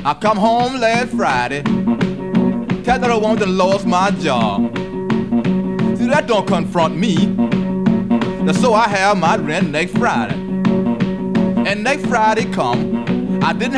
I come home last Friday, tell that I woman done lost my job. See, that don't confront me. So I have my rent next Friday. And next Friday come, I didn't